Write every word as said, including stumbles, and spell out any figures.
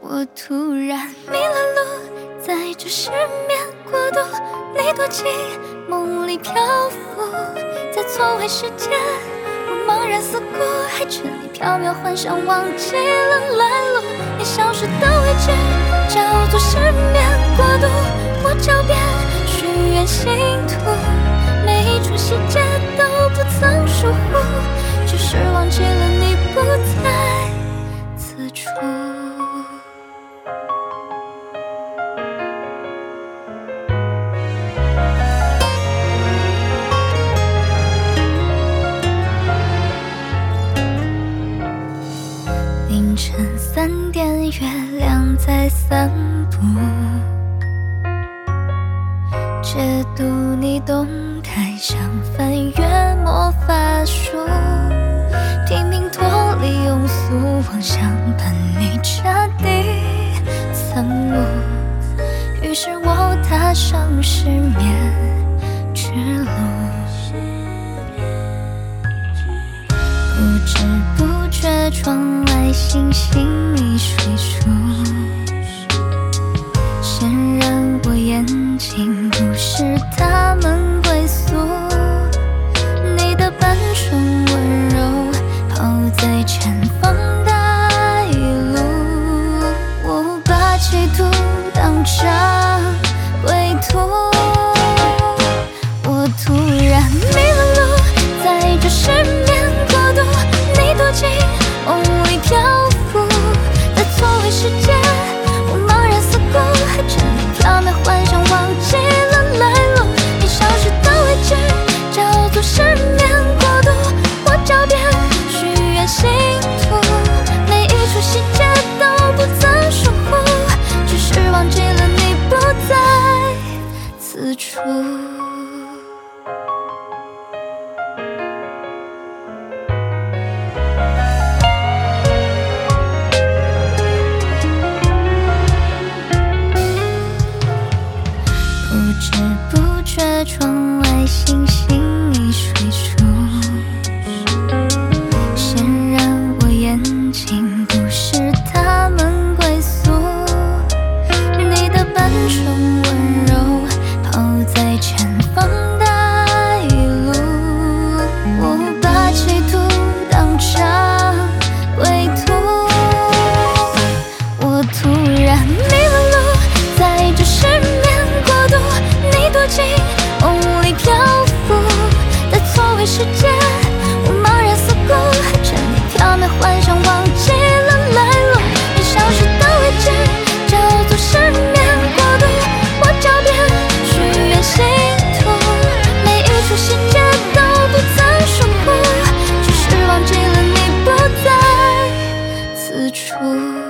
我突然迷了路，在这失眠过度，你躲进梦里漂浮，在错位时间，我茫然思过，还沉溺缥缈幻想，忘记了来路。你消失的位置叫做失眠过度，我狡辩许愿星图，每一处细节都不曾疏忽，只是忘记了你不在此处。凌晨三点，月亮在散步，解读你动态，像翻阅魔法书，拼命脱离庸俗妄想，伴你彻底参悟。于是我踏上失眠之路，不知不觉窗外星星已睡熟，显然我眼睛不是他们归宿。你的笨拙温柔抛在前方带路，我把企图当成归途。我突然迷了路，在这失眠过度，你躲进梦里漂浮，在错位时间，我茫然思过，还沉溺缥缈幻想，忘记了来路。你消失的位置叫做失眠过度，我狡辩许愿星图，每一处细节都不曾疏忽，只是忘记了你不在此处。不知不觉窗外星星已睡熟，显然我眼睛不是他们归宿。你的笨拙温柔抛在前方带路，我把企图当成归途。我突然迷了路，在这失眠过度，你躲进梦里漂浮，在错位时间，我茫然思过，还沉溺缥缈幻想，忘记了来路。你消失的位置叫做失眠过度，我狡辩许愿星图，每一处细节都不曾疏忽，只是忘记了你不在此处。